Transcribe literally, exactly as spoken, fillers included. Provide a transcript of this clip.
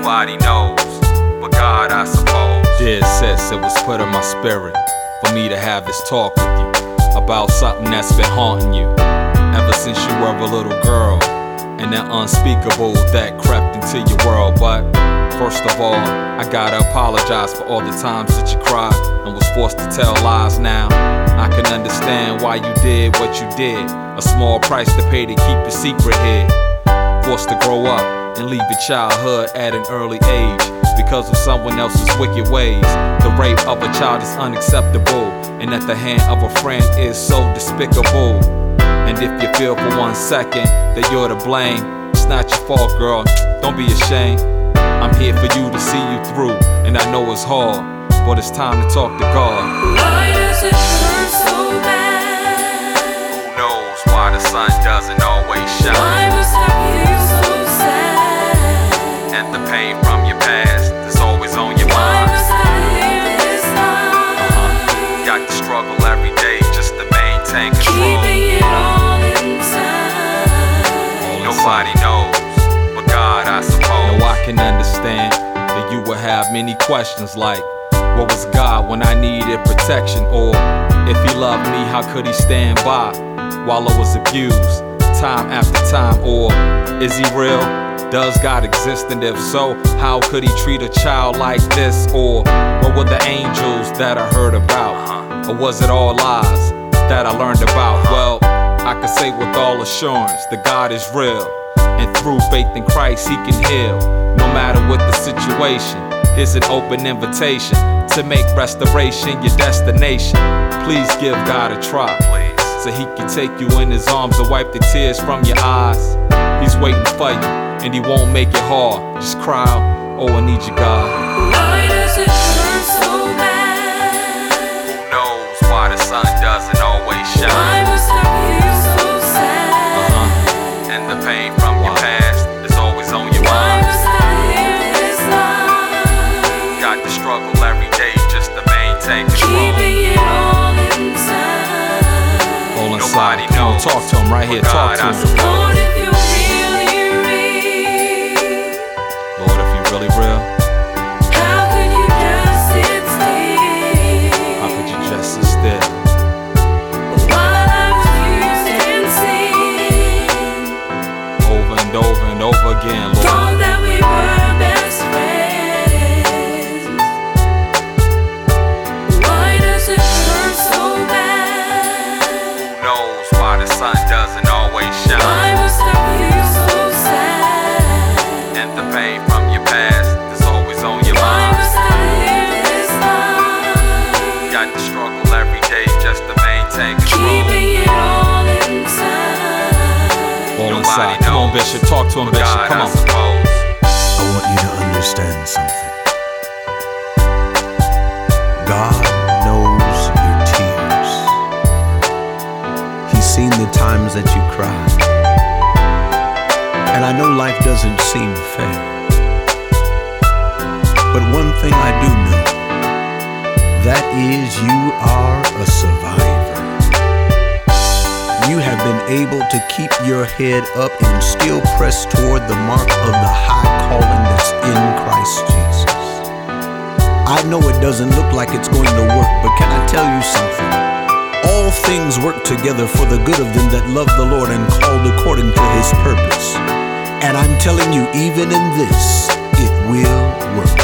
Nobody knows, but God, I suppose. Dear sis, it was put in my spirit for me to have this talk with you about something that's been haunting you ever since you were a little girl, and that unspeakable that crept into your world. But first of all, I gotta apologize for all the times that you cried and was forced to tell lies. Now I can understand why you did what you did. A small price to pay to keep your secret hid. Forced to grow up and leave your childhood at an early age because of someone else's wicked ways. The rape of a child is unacceptable, and at the hand of a friend is so despicable. And if you feel for one second that you're to blame, it's not your fault, girl, don't be ashamed. I'm here for you to see you through, and I know it's hard, but it's time to talk to God. Why does it hurt so bad? Who knows why the sun doesn't always shine? Why must I feel so sad? And the pain from your past is always on your Why mind. must I live this life? Uh-huh. Got to struggle every day just to maintain control. Keeping it all inside. Nobody knows, but God, I suppose. Now I can understand that you will have many questions like, what was God when I needed protection? Or if he loved me, how could he stand by while I was abused time after time? Or is he real? Does God exist? And if so, how could he treat a child like this? Or what were the angels that I heard about? Or was it all lies that I learned about? Well, I can say with all assurance that God is real, and through faith in Christ he can heal. No matter what the situation, here's an open invitation to make restoration your destination. Please give God a try, so he can take you in his arms and wipe the tears from your eyes. He's waiting for you, and he won't make it hard. Just cry out, oh, I need you, God. Why does it hurt so bad? Who knows why the sun doesn't always Why shine? must I feel so sad? Uh-huh. And the pain from your past is always on your Why mind. must I live this life? Got to struggle every day just to maintain control. Keeping it all inside. All inside. Nobody Come on, knows, talk to him right here. but Talk God, to I him. suppose. Lord, if you're really real, Lord, if you really real, how could you just sit still? how could you just sit still? While I refused and sin, Over and over and over again, Lord. thought that we were best friends. Why does it hurt so bad? Who knows why the sun doesn't always Why shine? must I feel so sad? And the pain from your past is always on your Why mind. must I live this life? Got to struggle every day just to maintain control. Keeping it all inside. All Nobody inside. Come on, knows, Bishop. Talk to him, but Bishop. God, Come I on. suppose. I want you to understand something. God knows your tears. He's seen the times that you cried. And I know life doesn't seem fair. But one thing I do know, that is you are a survivor. You have been able to keep your head up and still press toward the mark of the high calling that's in Christ Jesus. I know it doesn't look like it's going to work, but can I tell you something? All things work together for the good of them that love the Lord and called according to his purpose. And I'm telling you, even in this, it will work.